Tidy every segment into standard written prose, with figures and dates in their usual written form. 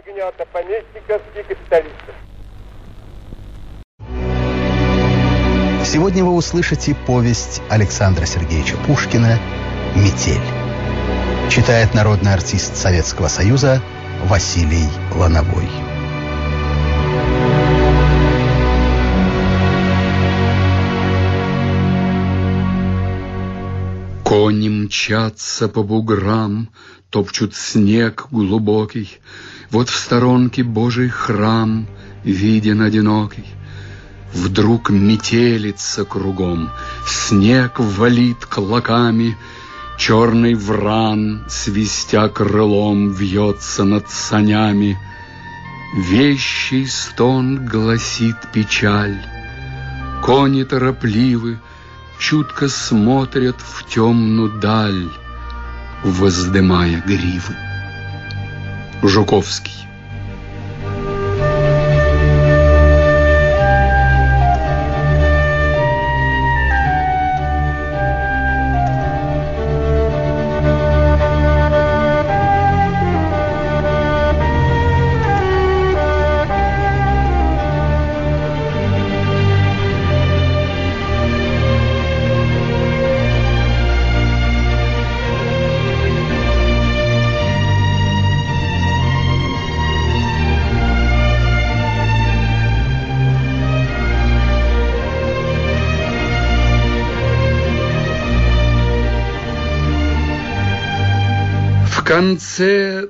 гнета помещиков и капиталистов. Сегодня вы услышите повесть Александра Сергеевича Пушкина «Метель». Читает народный артист Советского Союза Василий Лановой. Кони мчатся по буграм, топчут снег глубокий. Вот в сторонке Божий храм виден одинокий. Вдруг метелится кругом, снег валит клоками, черный вран, свистя крылом, вьется над санями. Вещий стон гласит печаль. Кони торопливы, чутко смотрят в темную даль, воздымая гривы. Жуковский. В конце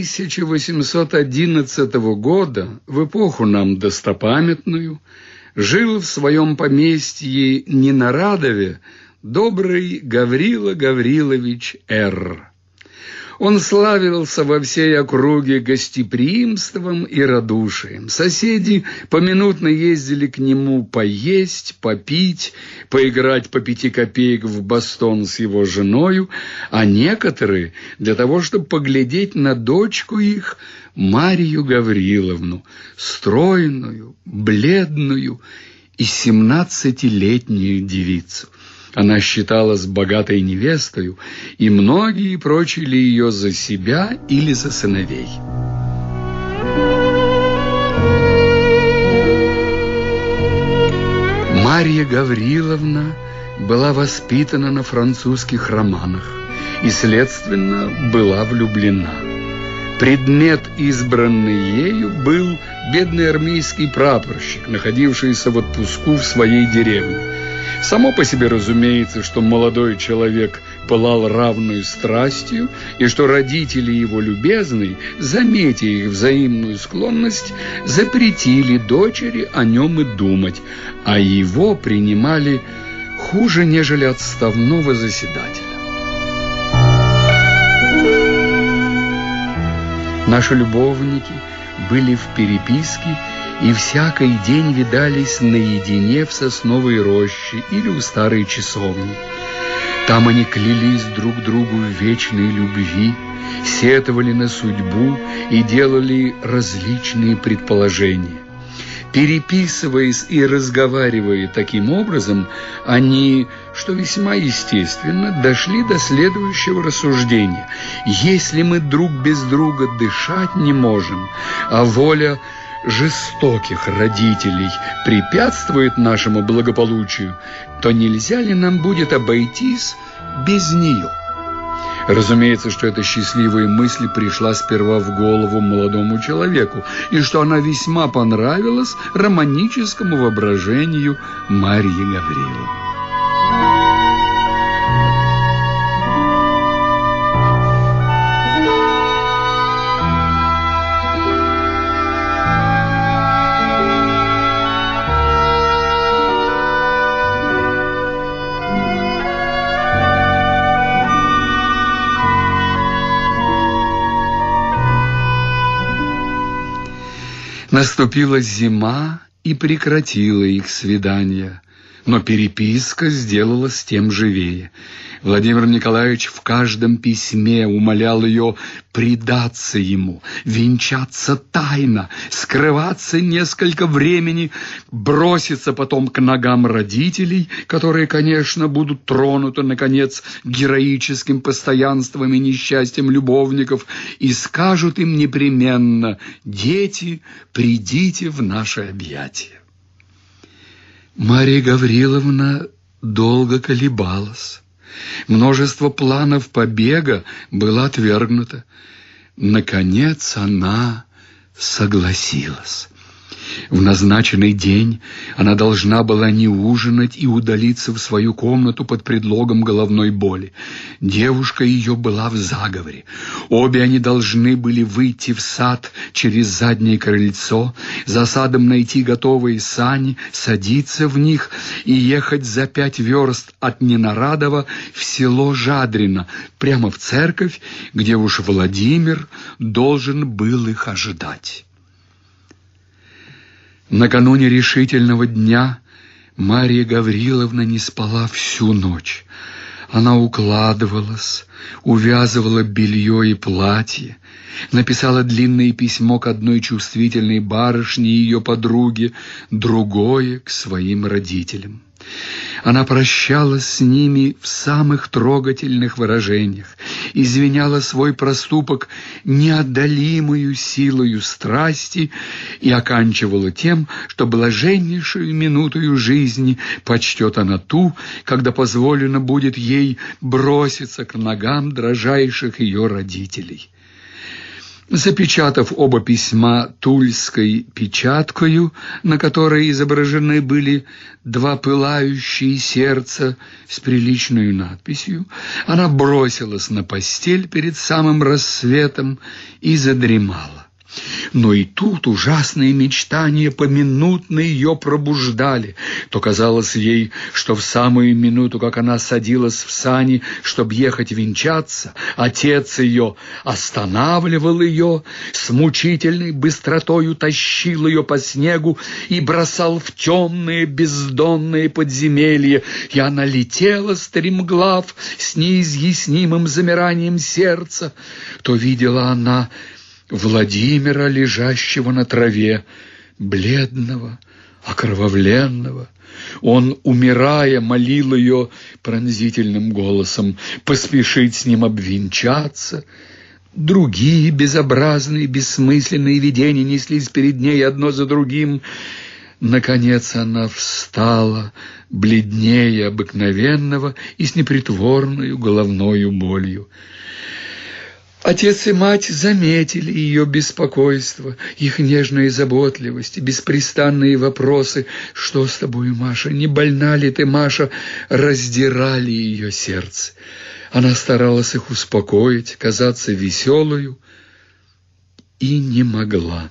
1811 года, в эпоху нам достопамятную, жил в своем поместье Ненарадове добрый Гаврила Гаврилович Р. Он славился во всей округе гостеприимством и радушием. Соседи поминутно ездили к нему поесть, попить, поиграть по 5 копеек в бастон с его женою, а некоторые для того, чтобы поглядеть на дочку их, Марию Гавриловну, стройную, бледную и 17-летнюю девицу. Она считалась богатой невестою, и многие прочили ее за себя или за сыновей. Марья Гавриловна была воспитана на французских романах и, следственно, была влюблена. Предмет, избранный ею, был бедный армейский прапорщик, находившийся в отпуску в своей деревне. Само по себе разумеется, что молодой человек пылал равную страстью, и что родители его любезные, заметя их взаимную склонность, запретили дочери о нем и думать, а его принимали хуже, нежели отставного заседателя. Наши любовники были в переписке и всякий день видались наедине в сосновой роще или у старой часовни. Там они клялись друг другу в вечной любви, сетовали на судьбу и делали различные предположения. Переписываясь и разговаривая таким образом, они, что весьма естественно, дошли до следующего рассуждения. Если мы друг без друга дышать не можем, а воля жестоких родителей препятствует нашему благополучию, то нельзя ли нам будет обойтись без нее? Разумеется, что эта счастливая мысль пришла сперва в голову молодому человеку, и что она весьма понравилась романическому воображению Марьи Гавриловны. Наступила зима и прекратила их свидания. Но переписка сделалась тем живее. Владимир Николаевич в каждом письме умолял ее предаться ему, венчаться тайно, скрываться несколько времени, броситься потом к ногам родителей, которые, конечно, будут тронуты, наконец, героическим постоянством и несчастьем любовников, и скажут им непременно: «Дети, придите в наши объятия». Мария Гавриловна долго колебалась. Множество планов побега было отвергнуто. Наконец она согласилась. В назначенный день она должна была не ужинать и удалиться в свою комнату под предлогом головной боли. Девушка ее была в заговоре. Обе они должны были выйти в сад через заднее крыльцо, за садом найти готовые сани, садиться в них и ехать за 5 верст от Ненарадова в село Жадрино, прямо в церковь, где уж Владимир должен был их ожидать. Накануне решительного дня Мария Гавриловна не спала всю ночь. Она укладывалась, увязывала белье и платье, написала длинное письмо к одной чувствительной барышне и ее подруге, другое к своим родителям. Она прощалась с ними в самых трогательных выражениях, извиняла свой проступок неодолимою силою страсти и оканчивала тем, что блаженнейшую минутою жизни почтет она ту, когда позволено будет ей броситься к ногам дрожайших ее родителей. Запечатав оба письма тульской печаткою, на которой изображены были 2 пылающие сердца с приличной надписью, она бросилась на постель перед самым рассветом и задремала. Но и тут ужасные мечтания поминутно ее пробуждали. То казалось ей, что в самую минуту, как она садилась в сани, чтобы ехать венчаться, отец ее останавливал ее, с мучительной быстротою тащил ее по снегу и бросал в темные бездонные подземелья, и она летела, стремглав, с неизъяснимым замиранием сердца. То видела она Владимира, лежащего на траве, бледного, окровавленного. Он, умирая, молил ее пронзительным голосом поспешить с ним обвенчаться. Другие безобразные, бессмысленные видения неслись перед ней одно за другим. Наконец она встала, бледнее обыкновенного и с непритворной головною болью. Отец и мать заметили ее беспокойство, их нежные заботливости, беспрестанные вопросы: «Что с тобой, Маша? Не больна ли ты, Маша?» раздирали ее сердце. Она старалась их успокоить, казаться веселою, и не могла.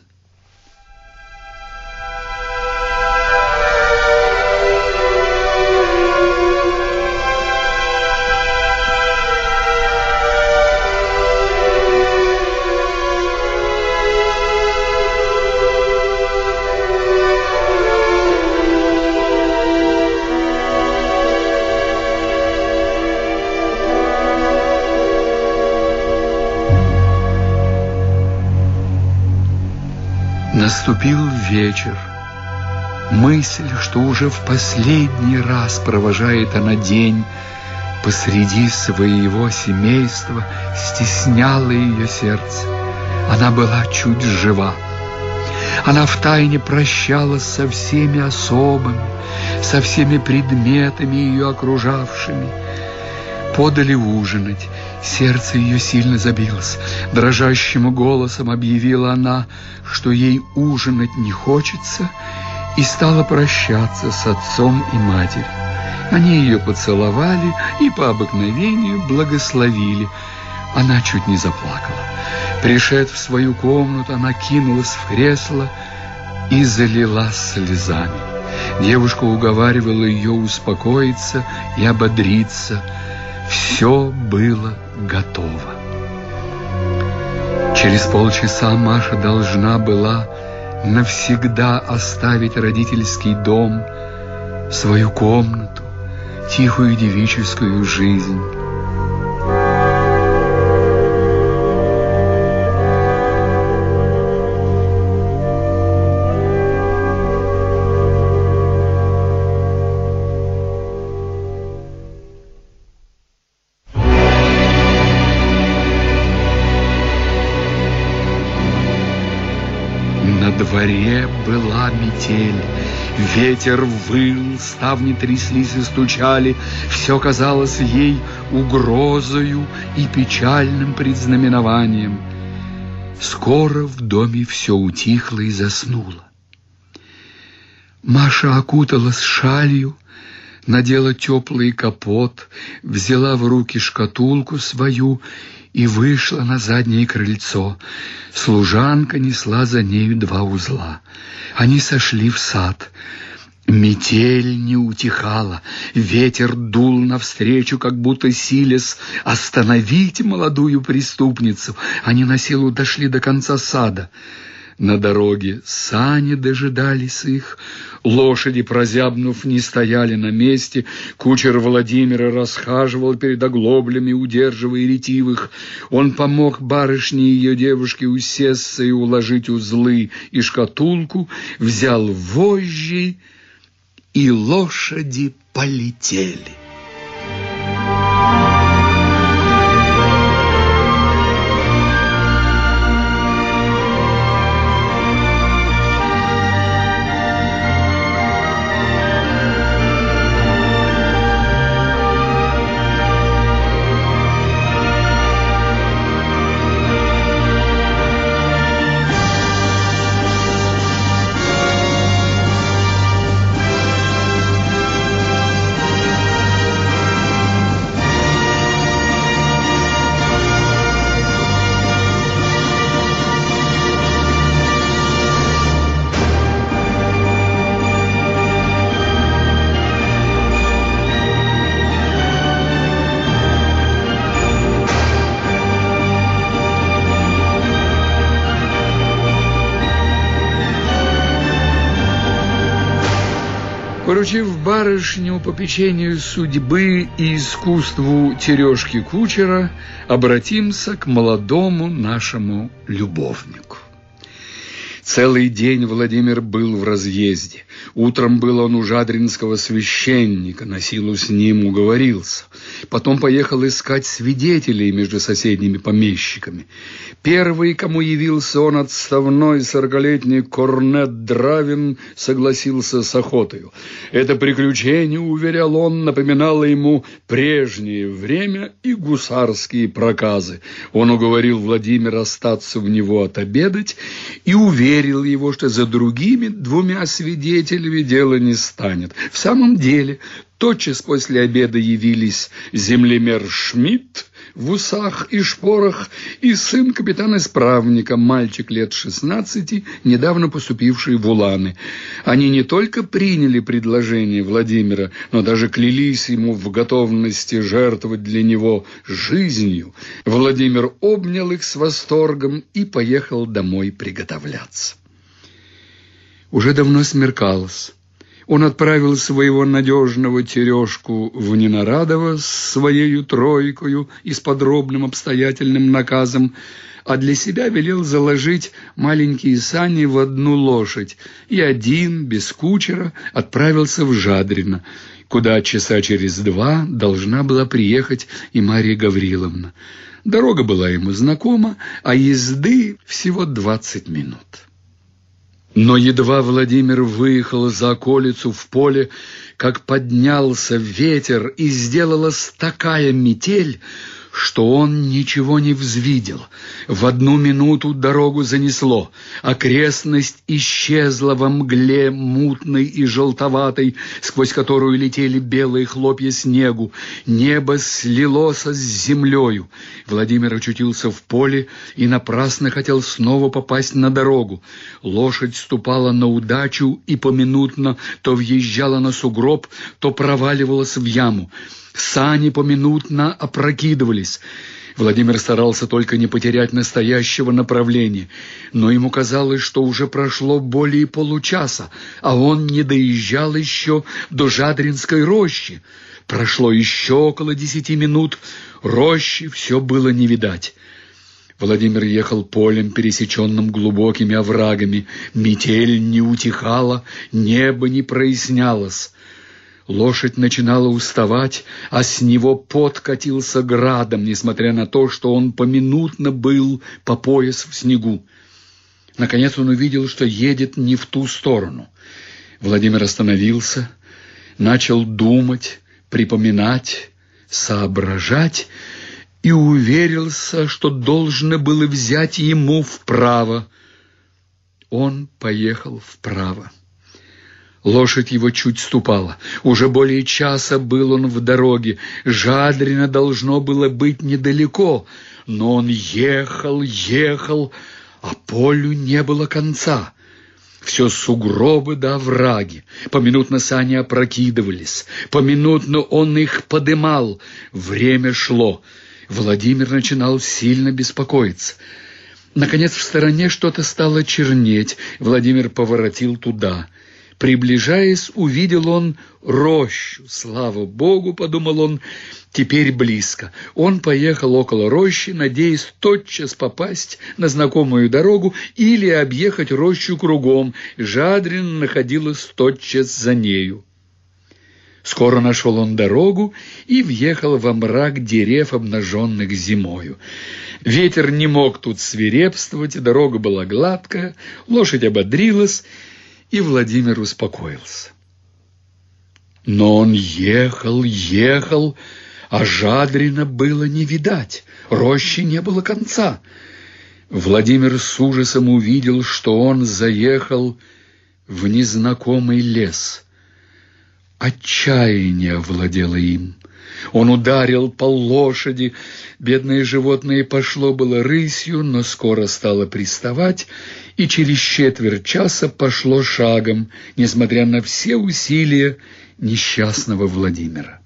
Наступил вечер. Мысль, что уже в последний раз провожает она день посреди своего семейства, стесняла ее сердце. Она была чуть жива. Она втайне прощалась со всеми особами, со всеми предметами ее окружавшими. Подали ужинать. Сердце ее сильно забилось. Дрожащим голосом объявила она, что ей ужинать не хочется, и стала прощаться с отцом и матерью. Они ее поцеловали и по обыкновению благословили. Она чуть не заплакала. Пришед в свою комнату, она кинулась в кресло и залилась слезами. Девушка уговаривала ее успокоиться и ободриться. Все было готово. Через полчаса Маша должна была навсегда оставить родительский дом свою комнату, тихую девическую жизнь. На дворе была метель, ветер выл, ставни тряслись и стучали, все казалось ей угрозою и печальным предзнаменованием. Скоро в доме все утихло и заснуло. Маша окуталась шалью, надела теплый капот, взяла в руки шкатулку свою и вышла на заднее крыльцо. Служанка несла за нею 2 узла. Они сошли в сад. Метель не утихала, ветер дул навстречу, как будто силясь остановить молодую преступницу. Они на силу дошли до конца сада. На дороге сани дожидались их, лошади, прозябнув, не стояли на месте, кучер Владимира расхаживал перед оглоблями, удерживая ретивых. Он помог барышне и ее девушке усесться и уложить узлы и шкатулку, взял вожжи, и лошади полетели. Поручив барышню попечению судьбы и искусству тережки кучера, обратимся к молодому нашему любовнику. Целый день Владимир был в разъезде. Утром был он у жадринского священника, на силу с ним уговорился. Потом поехал искать свидетелей между соседними помещиками. Первый, кому явился он, отставной 40-летний корнет Дравин, согласился с охотою. Это приключение, уверял он, напоминало ему прежнее время и гусарские проказы. Он уговорил Владимира остаться в него отобедать и уверил его, что за другими 2 свидетелями дело не станет. В самом деле, тотчас после обеда явились землемер Шмидт в усах и шпорах и сын капитана-исправника, мальчик лет 16, недавно поступивший в Уланы. Они не только приняли предложение Владимира, но даже клялись ему в готовности жертвовать для него жизнью. Владимир обнял их с восторгом и поехал домой приготовляться. Уже давно смеркалось. Он отправил своего надежного Терешку в Ненарадово с своею тройкою и с подробным обстоятельным наказом, а для себя велел заложить маленькие сани в 1 лошадь, и один, без кучера, отправился в Жадрино, куда часа через 2 должна была приехать и Марья Гавриловна. Дорога была ему знакома, а езды всего 20 минут. Но едва Владимир выехал за околицу в поле, как поднялся ветер, и сделалась такая метель, что он ничего не взвидел. В 1 минуту дорогу занесло, окрестность исчезла во мгле мутной и желтоватой, сквозь которую летели белые хлопья снегу. Небо слилось с землею. Владимир очутился в поле и напрасно хотел снова попасть на дорогу. Лошадь ступала на удачу и поминутно то въезжала на сугроб, то проваливалась в яму. Сани поминутно опрокидывались. Владимир старался только не потерять настоящего направления, но ему казалось, что уже прошло более получаса, а он не доезжал еще до Жадринской рощи. Прошло еще около 10 минут, рощи все было не видать. Владимир ехал полем, пересеченным глубокими оврагами. Метель не утихала, небо не прояснялось. Лошадь начинала уставать, а с него пот катился градом, несмотря на то, что он поминутно был по пояс в снегу. Наконец он увидел, что едет не в ту сторону. Владимир остановился, начал думать, припоминать, соображать и уверился, что должно было взять ему вправо. Он поехал вправо. Лошадь его чуть ступала. Уже более часа был он в дороге. Жадрино должно было быть недалеко, но он ехал, а полю не было конца. Все сугробы да овраги. Поминутно сани опрокидывались, поминутно он их подымал. Время шло. Владимир начинал сильно беспокоиться. Наконец в стороне что-то стало чернеть. Владимир поворотил туда. Приближаясь, увидел он рощу. «Слава Богу!» — подумал он, — «теперь близко». Он поехал около рощи, надеясь тотчас попасть на знакомую дорогу или объехать рощу кругом. Жадрино находилась тотчас за нею. Скоро нашел он дорогу и въехал во мрак дерев, обнаженных зимою. Ветер не мог тут свирепствовать, дорога была гладкая, лошадь ободрилась, и Владимир успокоился. Но он ехал, а Жадрина было не видать, рощи не было конца. Владимир с ужасом увидел, что он заехал в незнакомый лес. Отчаяние овладело им. Он ударил по лошади. Бедное животное пошло было рысью, но скоро стало приставать, и через четверть часа пошло шагом, несмотря на все усилия несчастного Владимира.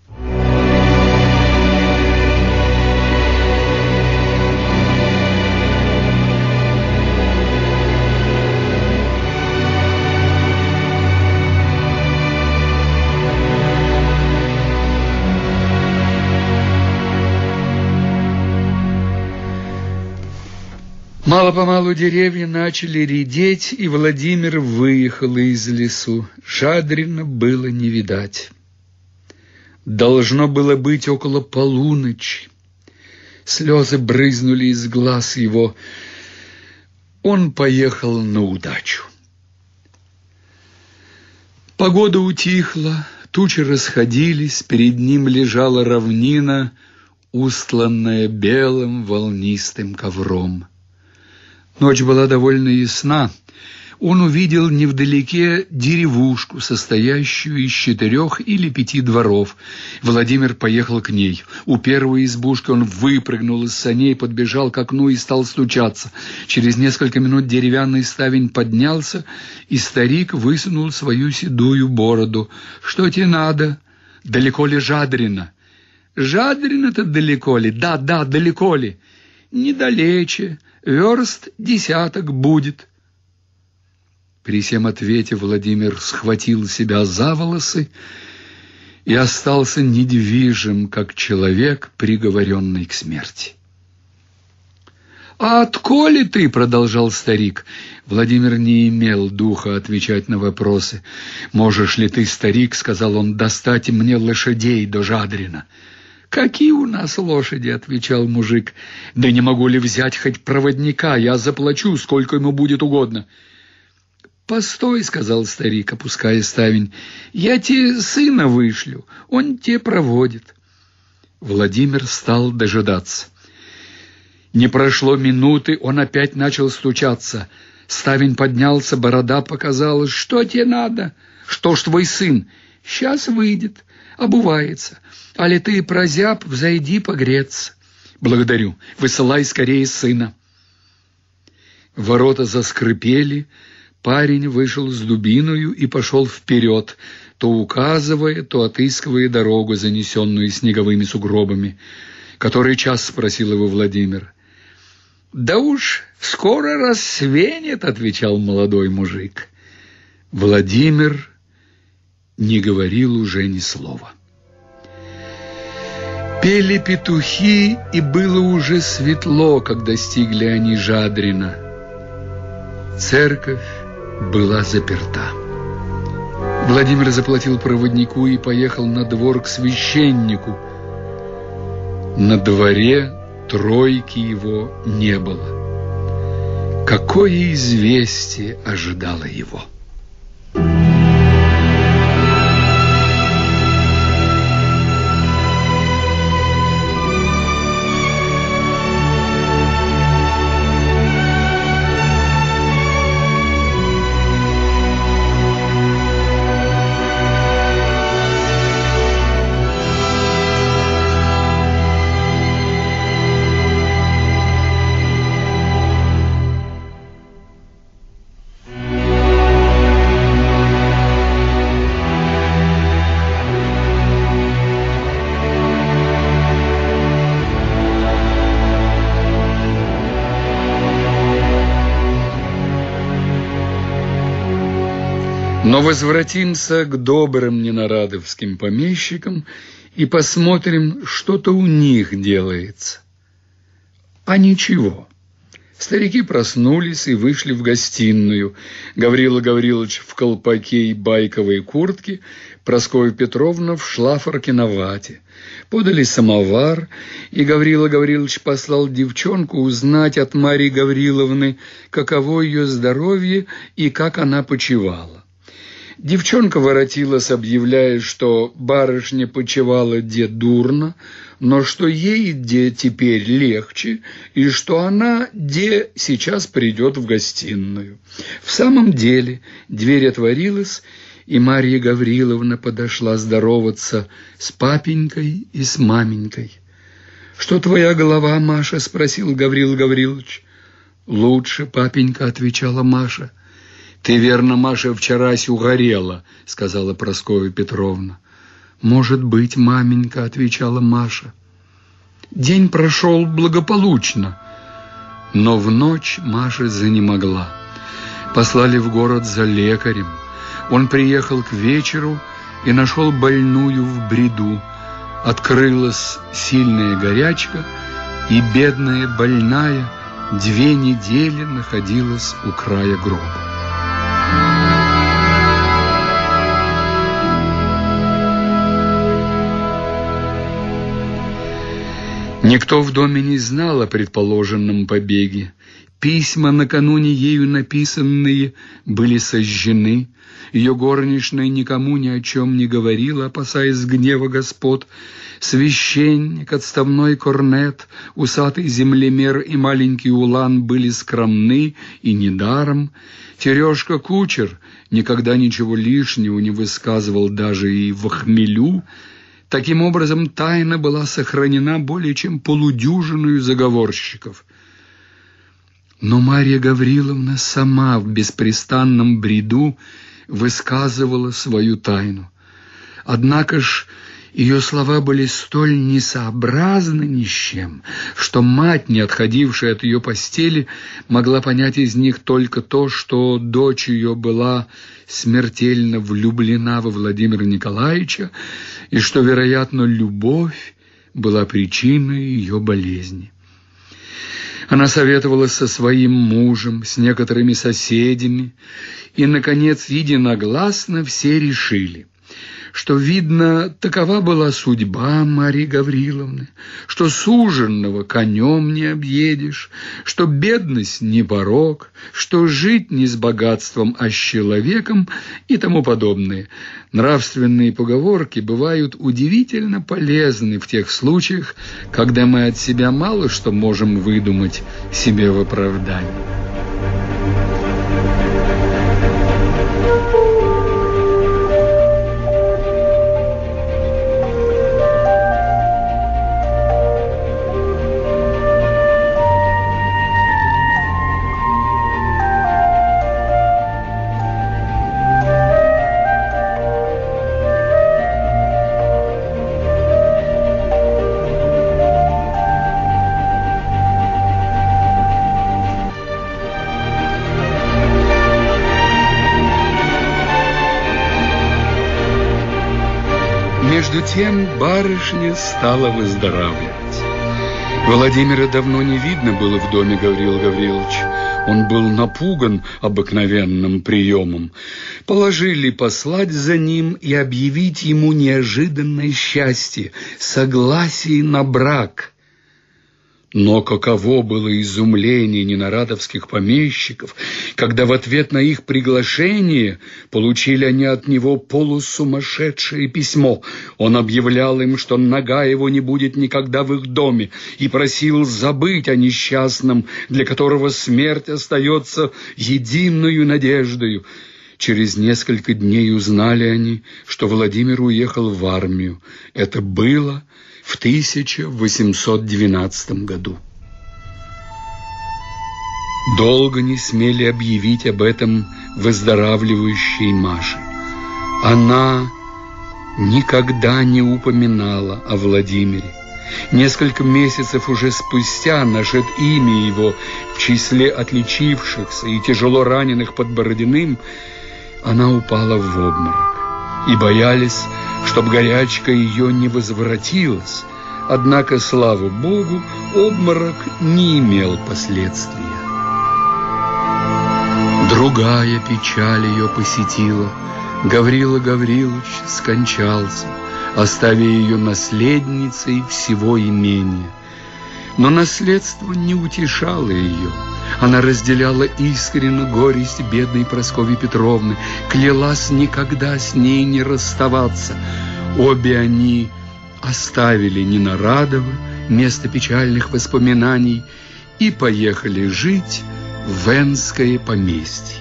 Мало-помалу деревья начали редеть, и Владимир выехал из лесу. Жадрина было не видать. Должно было быть около полуночи. Слезы брызнули из глаз его. Он поехал на удачу. Погода утихла, тучи расходились, перед ним лежала равнина, устланная белым волнистым ковром. Ночь была довольно ясна. Он увидел невдалеке деревушку, состоящую из 4 или 5 дворов. Владимир поехал к ней. У первой избушки он выпрыгнул из саней, подбежал к окну и стал стучаться. Через несколько минут деревянный ставень поднялся, и старик высунул свою седую бороду. «Что тебе надо? Далеко ли Жадрино?» «Жадрино-то далеко ли? Да, далеко ли?» «Недалече. Верст 10 будет». При сем ответе Владимир схватил себя за волосы и остался недвижим, как человек, приговоренный к смерти. «А отколи ты?» — продолжал старик. Владимир не имел духа отвечать на вопросы. «Можешь ли ты, старик, — сказал он, — достать мне лошадей до Жадрина?» «Какие у нас лошади?» — отвечал мужик. «Да не могу ли взять хоть проводника? Я заплачу, сколько ему будет угодно». «Постой», — сказал старик, опуская ставень, — «я тебе сына вышлю, он тебе проводит». Владимир стал дожидаться. Не прошло минуты, он опять начал стучаться. Ставень поднялся, борода показалась. «Что тебе надо?» «Что ж твой сын?» «Сейчас выйдет, обувается. Али ты, прозяб, взойди погреться». «Благодарю, высылай скорее сына». Ворота заскрипели. Парень вышел с дубиною и пошел вперед, то указывая, то отыскивая дорогу, занесенную снеговыми сугробами. «Который час?» – спросил его Владимир. «Да уж скоро рассвенет», – отвечал молодой мужик. Владимир не говорил уже ни слова. Пели петухи, и было уже светло, когда достигли они Жадрина. Церковь была заперта. Владимир заплатил проводнику и поехал на двор к священнику. На дворе тройки его не было. Какое известие ожидало его? Но возвратимся к добрым ненарадовским помещикам и посмотрим, что-то у них делается. А ничего. Старики проснулись и вышли в гостиную. Гаврила Гаврилович в колпаке и байковой куртке, Прасковья Петровна в шлафорке на вате. Подали самовар, и Гаврила Гаврилович послал девчонку узнать от Марьи Гавриловны, каково ее здоровье и как она почивала. Девчонка воротилась, объявляя, что барышня почивала де дурно, но что ей де теперь легче, и что она де сейчас придет в гостиную. В самом деле дверь отворилась, и Марья Гавриловна подошла здороваться с папенькой и с маменькой. «Что твоя голова, Маша?» — спросил Гаврила Гаврилович. «Лучше, папенька», — отвечала Маша. «Ты, верно, Маша, вчерась угорела», — сказала Прасковья Петровна. «Может быть, маменька», — отвечала Маша. День прошел благополучно, но в ночь Маша занемогла. Послали в город за лекарем. Он приехал к вечеру и нашел больную в бреду. Открылась сильная горячка, и бедная больная 2 недели находилась у края гроба. Никто в доме не знал о предположенном побеге. Письма, накануне ею написанные, были сожжены. Ее горничная никому ни о чем не говорила, опасаясь гнева господ. Священник, отставной корнет, усатый землемер и маленький улан были скромны и недаром. Терешка кучер никогда ничего лишнего не высказывал даже и в хмелю. Таким образом, тайна была сохранена более чем полудюжиною заговорщиков. Но Марья Гавриловна сама в беспрестанном бреду высказывала свою тайну. Однако ж ее слова были столь несообразны ни с чем, что мать, не отходившая от ее постели, могла понять из них только то, что дочь ее была смертельно влюблена во Владимира Николаевича, и что, вероятно, любовь была причиной ее болезни. Она советовалась со своим мужем, с некоторыми соседями, и, наконец, единогласно все решили, что, видно, такова была судьба Марьи Гавриловны, что суженного конем не объедешь, что бедность не порок, что жить не с богатством, а с человеком и тому подобное. Нравственные поговорки бывают удивительно полезны в тех случаях, когда мы от себя мало что можем выдумать себе в оправдание. Между тем барышня стала выздоравливать. Владимира давно не видно было в доме Гаврила Гавриловича. Он был напуган обыкновенным приемом. Положили послать за ним и объявить ему неожиданное счастье – согласие на брак. Но каково было изумление ненарадовских помещиков, когда в ответ на их приглашение получили они от него полусумасшедшее письмо. Он объявлял им, что нога его не будет никогда в их доме, и просил забыть о несчастном, для которого смерть остается единой надеждою. Через несколько дней узнали они, что Владимир уехал в армию. Это было в 1812 году. Долго не смели объявить об этом выздоравливающей Маше. Она никогда не упоминала о Владимире. Несколько месяцев уже спустя, нашед имя его в числе отличившихся и тяжело раненых под Бородиным, она упала в обморок. И боялись, чтоб горячка ее не возвратилась. Однако, слава Богу, обморок не имел последствия. Другая печаль ее посетила. Гаврила Гаврилович скончался, оставив ее наследницей всего имения. Но наследство не утешало ее. Она разделяла искренне горесть бедной Прасковьи Петровны, клялась никогда с ней не расставаться. Обе они оставили Ненарадово, место печальных воспоминаний, и поехали жить в Энское поместье.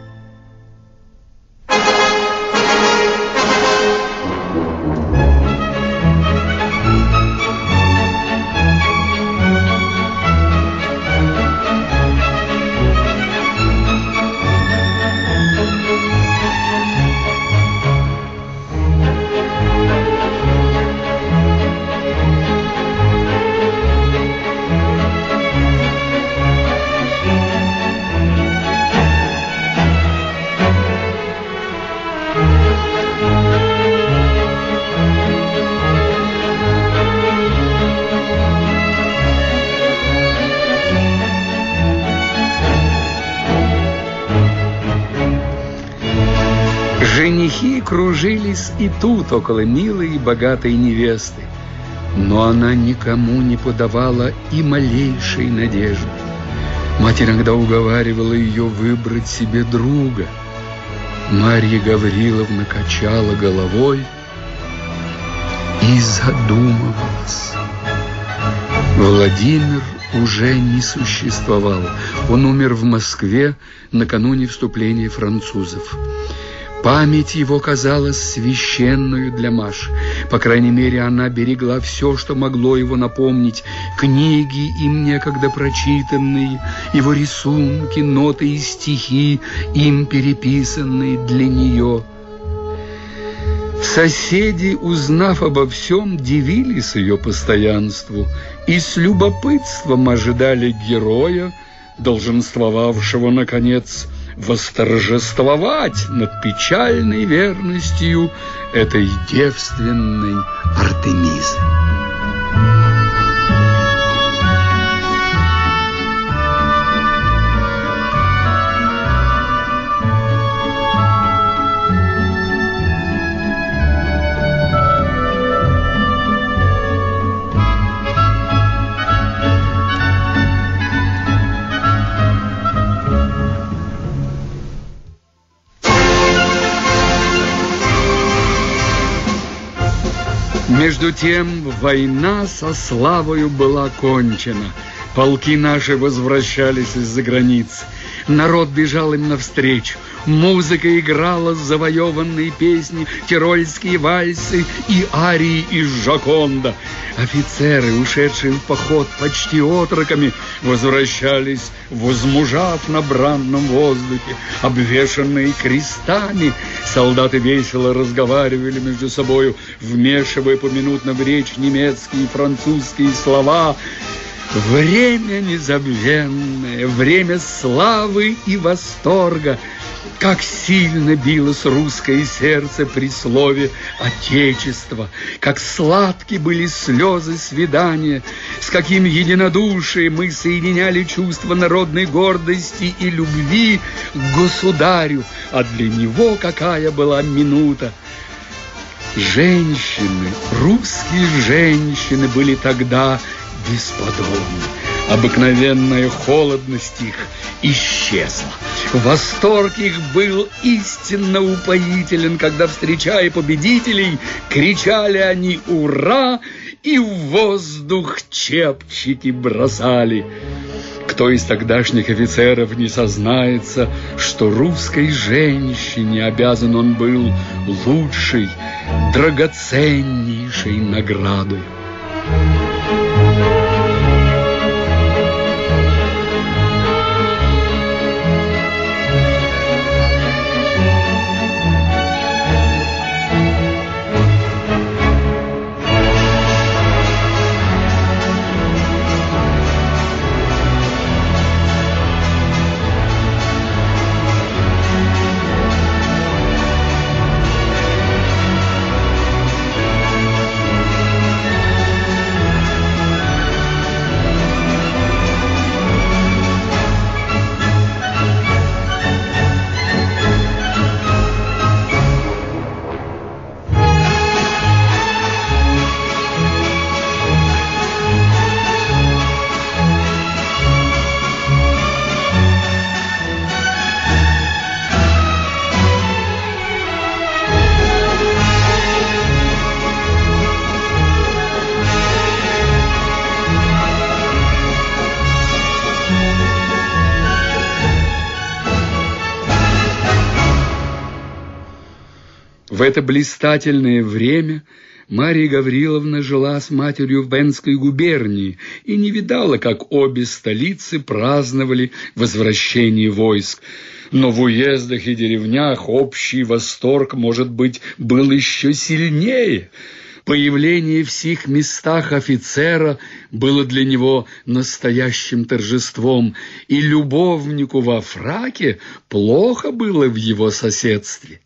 Женихи кружились и тут около милой и богатой невесты, но она никому не подавала и малейшей надежды. Мать иногда уговаривала ее выбрать себе друга. Марья Гавриловна качала головой и задумывалась. Владимир уже не существовал. Он умер в Москве накануне вступления французов. Память его казалась священную для Маши. По крайней мере, она берегла все, что могло его напомнить. Книги, им некогда прочитанные, его рисунки, ноты и стихи, им переписанные для нее. Соседи, узнав обо всем, дивились ее постоянству и с любопытством ожидали героя, долженствовавшего, наконец, восторжествовать над печальной верностью этой девственной Артемизы. Между тем война со славою была кончена. Полки наши возвращались из-за границ. Народ бежал им навстречу. Музыка играла завоеванные песни, тирольские вальсы и арии из Джоконда. Офицеры, ушедшие в поход почти отроками, возвращались, возмужав на бранном воздухе, обвешанные крестами. Солдаты весело разговаривали между собою, вмешивая поминутно в речь немецкие и французские слова. Время незабвенное, время славы и восторга. Как сильно билось русское сердце при слове «Отечество», как сладки были слезы свидания, с каким единодушием мы соединяли чувство народной гордости и любви к государю, а для него какая была минута. Женщины, русские женщины были тогда бесподобны. Обыкновенная холодность их исчезла. Восторг их был истинно упоителен, когда, встречая победителей, кричали они «Ура!» и в воздух чепчики бросали. Кто из тогдашних офицеров не сознается, что русской женщине обязан он был лучшей, драгоценнейшей наградой? В это блистательное время Мария Гавриловна жила с матерью в Венской губернии и не видала, как обе столицы праздновали возвращение войск. Но в уездах и деревнях общий восторг, может быть, был еще сильнее. Появление в сих местах офицера было для него настоящим торжеством, и любовнику во фраке плохо было в его соседстве.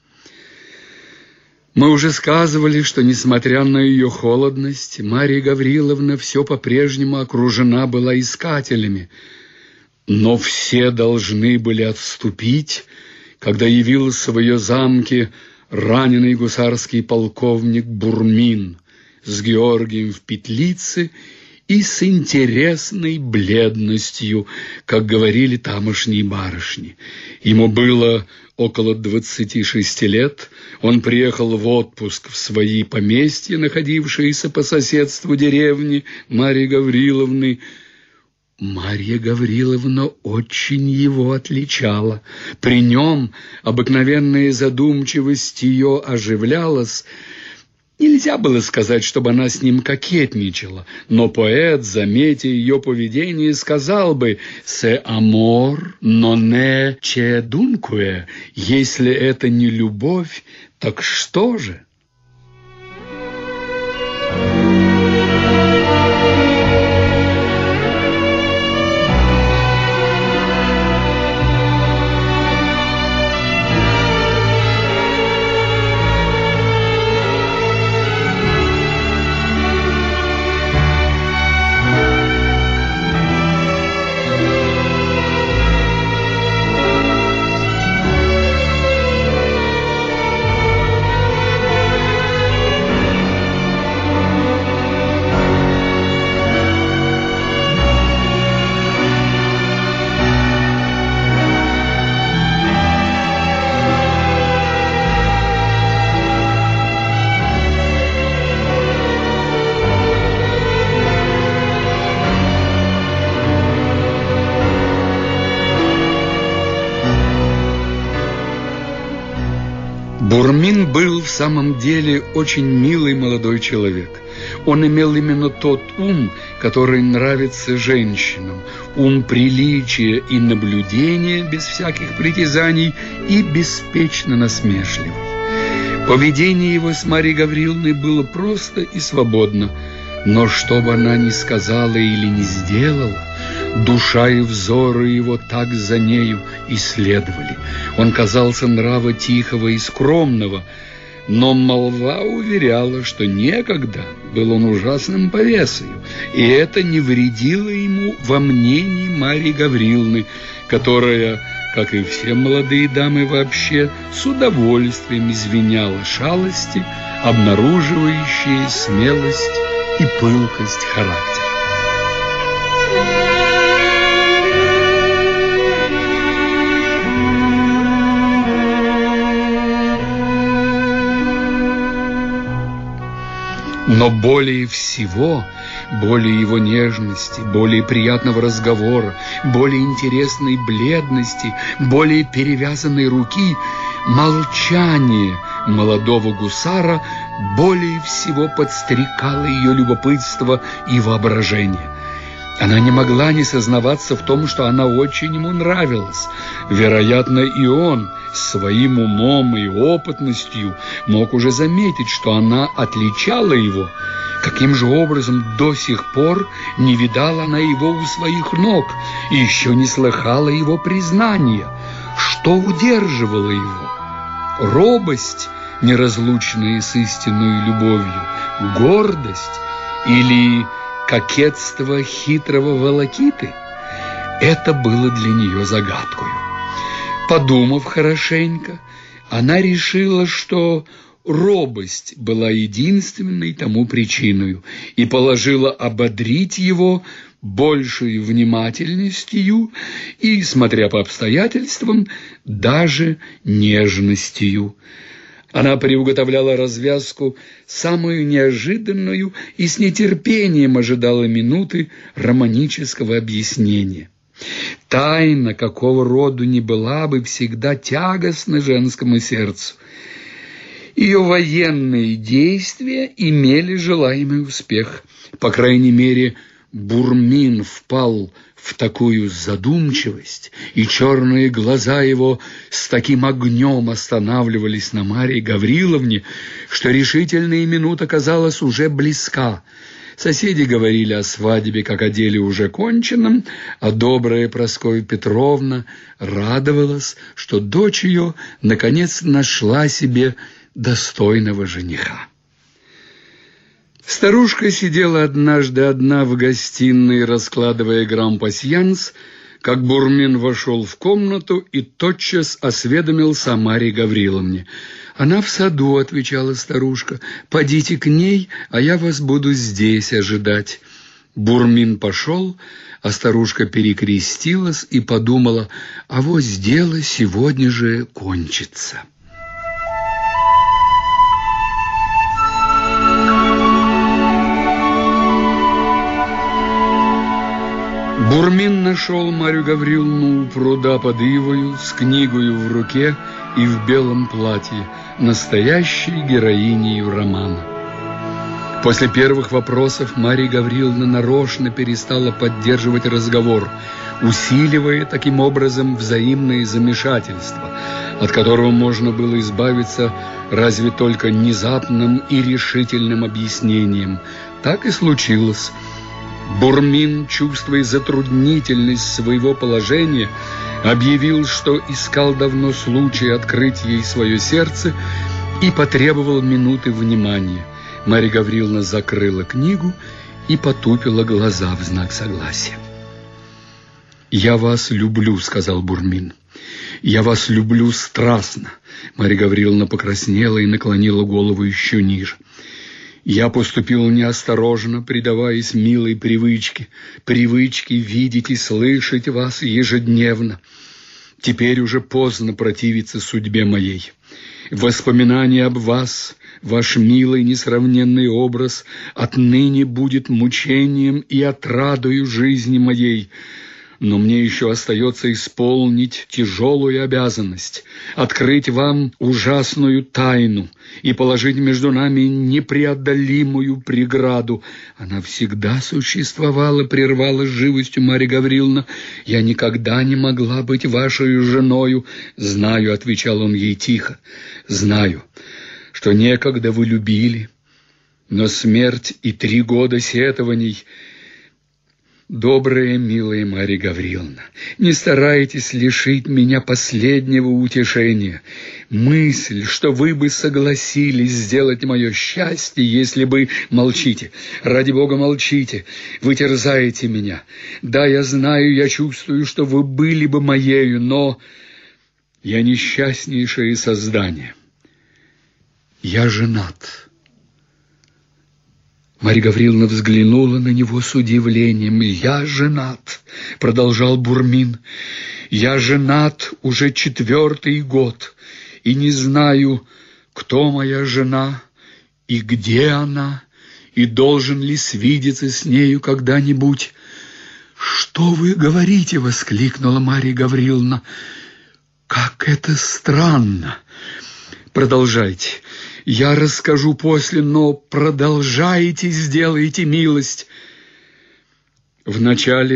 Мы уже сказывали, что, несмотря на ее холодность, Мария Гавриловна все по-прежнему окружена была искателями. Но все должны были отступить, когда явился в ее замке раненый гусарский полковник Бурмин с Георгием в петлице и с интересной бледностью, как говорили тамошние барышни. Ему было около 26 лет, он приехал в отпуск в свои поместья, находившиеся по соседству деревни Марии Гавриловны. Марья Гавриловна очень его отличала. При нем обыкновенная задумчивость ее оживлялась. Нельзя было сказать, чтобы она с ним кокетничала, но поэт, заметя ее поведение, сказал бы «se amor non è dunque», если это не любовь, так что же? Бурмин был в самом деле очень милый молодой человек. Он имел именно тот ум, который нравится женщинам, ум приличия и наблюдения без всяких притязаний и беспечно насмешливый. Поведение его с Марьей Гавриловной было просто и свободно, но что бы она ни сказала или не сделала, Душа и взоры его так за нею и следовали. Он казался нрава тихого и скромного, но молва уверяла, что некогда был он ужасным повесою, и это не вредило ему во мнении Марьи Гавриловны, которая, как и все молодые дамы вообще, с удовольствием извиняла шалости, обнаруживающие смелость и пылкость характера. Но более всего, более его нежности, более приятного разговора, более интересной бледности, более перевязанной руки, молчание молодого гусара более всего подстрекало ее любопытство и воображение. Она не могла не сознаваться в том, что она очень ему нравилась. Вероятно, и он своим умом и опытностью мог уже заметить, что она отличала его. Каким же образом до сих пор не видала она его у своих ног и еще не слыхала его признания? Что удерживало его? Робость, неразлучная с истинной любовью, гордость или кокетство хитрого волокиты? Это было для нее загадкою. Подумав хорошенько, она решила, что робость была единственной тому причиной, и положила ободрить его большей внимательностью и, смотря по обстоятельствам, даже нежностью. Она приуготовляла развязку самую неожиданную и с нетерпением ожидала минуты романического объяснения. Тайна, какого роду ни была бы, всегда тягостна женскому сердцу. Ее военные действия имели желаемый успех. По крайней мере, Бурмин впал в такую задумчивость, и черные глаза его с таким огнем останавливались на Марье Гавриловне, что решительная минута казалась уже близка. Соседи говорили о свадьбе как о деле уже конченном, а добрая Прасковья Петровна радовалась, что дочь ее наконец нашла себе достойного жениха. Старушка сидела однажды одна в гостиной, раскладывая грампасьянс, как Бурмин вошел в комнату и тотчас осведомился о Марье Гавриловне. «Она в саду», — отвечала старушка. «Подите к ней, а я вас буду здесь ожидать». Бурмин пошел, а старушка перекрестилась и подумала: авось дело сегодня же кончится. Бурмин нашел Марью Гавриловну у пруда под ивою с книгою в руке и в белом платье, настоящей героиней романа. После первых вопросов Марья Гавриловна нарочно перестала поддерживать разговор, усиливая таким образом взаимное замешательство, от которого можно было избавиться разве только внезапным и решительным объяснением. Так и случилось. Бурмин, чувствуя затруднительность своего положения, объявил, что искал давно случая открыть ей свое сердце и потребовал минуты внимания. Марья Гавриловна закрыла книгу и потупила глаза в знак согласия. «Я вас люблю», — сказал Бурмин. «Я вас люблю страстно». Марья Гавриловна покраснела и наклонила голову еще ниже. «Я поступил неосторожно, предаваясь милой привычке видеть и слышать вас ежедневно. Теперь уже поздно противиться судьбе моей. Воспоминание об вас, ваш милый несравненный образ, отныне будет мучением и отрадою жизни моей. Но мне еще остается исполнить тяжелую обязанность, открыть вам ужасную тайну и положить между нами непреодолимую преграду. Она всегда существовала, прервала с живостью Марья Гавриловна. Я никогда не могла быть вашей женою. Знаю, — отвечал он ей тихо, — знаю, что некогда вы любили, но смерть и 3 года сетований Добрая, милая Марья Гавриловна, не старайтесь лишить меня последнего утешения. Мысль, что вы бы согласились сделать мое счастье, если бы... Молчите, ради Бога, молчите, вы терзаете меня. Да, я знаю, я чувствую, что вы были бы моею, но я несчастнейшее создание. Я женат. Марья Гавриловна взглянула на него с удивлением. «Я женат», — продолжал Бурмин. «Я женат уже 4-й год, и не знаю, кто моя жена и где она, и должен ли свидеться с нею когда-нибудь». «Что вы говорите?» — воскликнула Марья Гавриловна. «Как это странно! Продолжайте. Я расскажу после, но продолжайте, сделайте милость». «В начале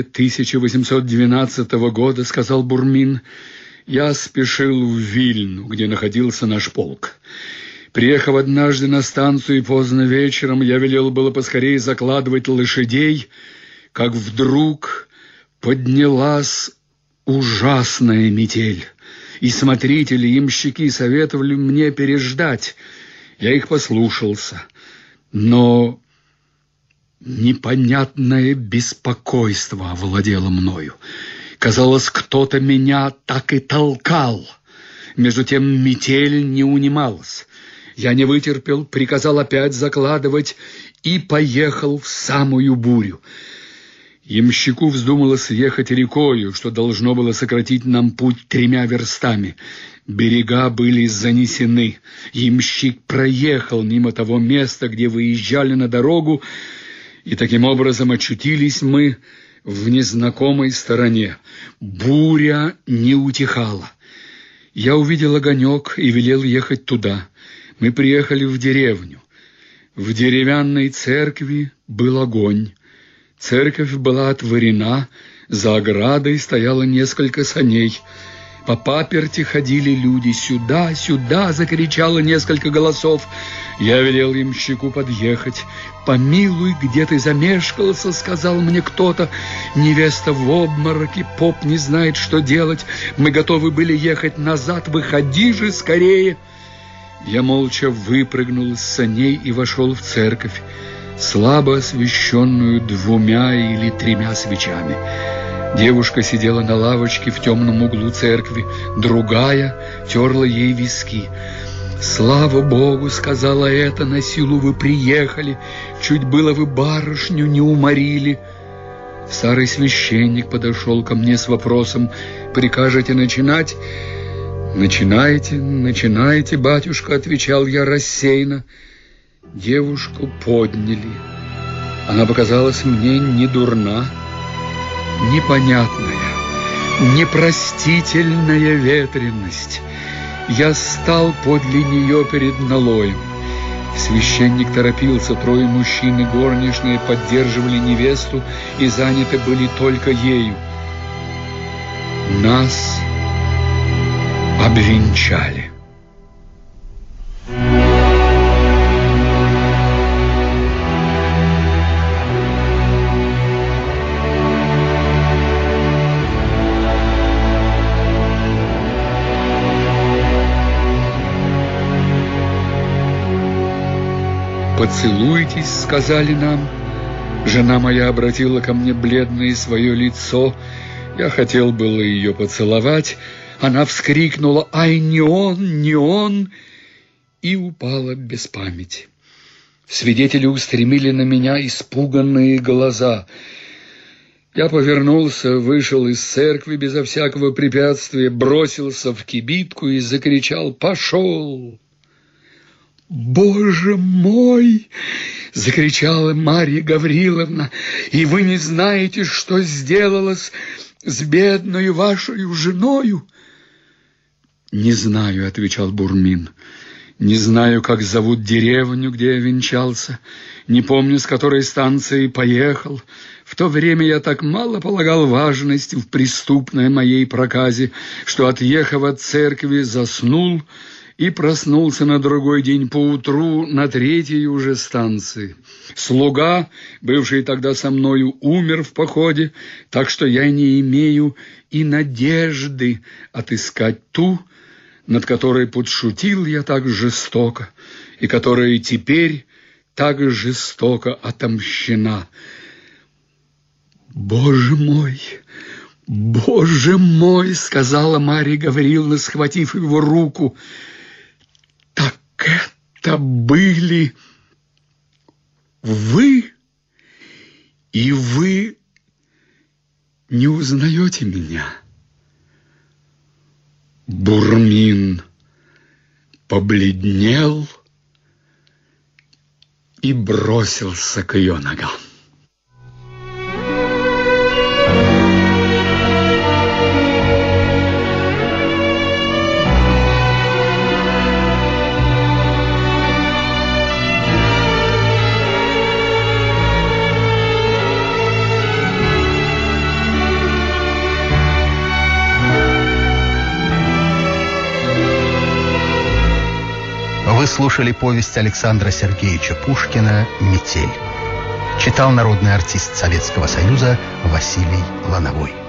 1812 года, — сказал Бурмин, — я спешил в Вильну, где находился наш полк. Приехав однажды на станцию поздно вечером, я велел было поскорее закладывать лошадей, как вдруг поднялась ужасная метель, и смотрители и ямщики советовали мне переждать. Я их послушался, но непонятное беспокойство овладело мною. Казалось, кто-то меня так и толкал. Между тем метель не унималась. Я не вытерпел, приказал опять закладывать и поехал в самую бурю. Ямщику вздумалось ехать рекою, что должно было сократить нам путь 3 верстами. Берега были занесены. Ямщик проехал мимо того места, где выезжали на дорогу, и таким образом очутились мы в незнакомой стороне. Буря не утихала. Я увидел огонек и велел ехать туда. Мы приехали в деревню. В деревянной церкви был огонь. Церковь была отворена, за оградой стояло несколько саней. По паперти ходили люди. «Сюда, сюда!» — закричало несколько голосов. Я велел ямщику подъехать. «Помилуй, где ты замешкался?» — сказал мне кто-то. «Невеста в обмороке, поп не знает, что делать. Мы готовы были ехать назад. Выходи же скорее!» Я молча выпрыгнул из саней и вошел в церковь, слабо освещенную 2 или 3 свечами. Девушка сидела на лавочке в темном углу церкви, другая терла ей виски. «Слава Богу, — сказала эта, — на силу вы приехали, чуть было вы барышню не уморили». Старый священник подошел ко мне с вопросом: «Прикажете начинать?» «Начинайте, начинайте, батюшка, — отвечал я рассеянно». Девушку подняли. Она показалась мне не дурна, непонятная, непростительная ветренность. Я стал подле нее перед налоем. Священник торопился, 3 мужчин и горничные поддерживали невесту и заняты были только ею. Нас обвенчали. «Поцелуйтесь», — сказали нам. Жена моя обратила ко мне бледное свое лицо. Я хотел было ее поцеловать. Она вскрикнула: «Ай, не он, не он!» и упала без памяти. Свидетели устремили на меня испуганные глаза. Я повернулся, вышел из церкви безо всякого препятствия, бросился в кибитку и закричал: «Пошел!» «Боже мой!» — закричала Марья Гавриловна. «И вы не знаете, что сделалось с бедной вашей женою?» «Не знаю», — отвечал Бурмин. «Не знаю, как зовут деревню, где я венчался. Не помню, с которой станции поехал. В то время я так мало полагал важность в преступной моей проказе, что, отъехав от церкви, заснул и проснулся на другой день поутру на третьей уже станции. Слуга, бывший тогда со мною, умер в походе, так что я не имею и надежды отыскать ту, над которой подшутил я так жестоко, и которая теперь так жестоко отомщена. «Боже мой! Боже мой!» — сказала Марья Гавриловна, схватив его руку. «Так это были вы? И вы не узнаете меня?» Бурмин побледнел и бросился к ее ногам. Вы слушали повесть Александра Сергеевича Пушкина «Метель». Читал народный артист Советского Союза Василий Лановой.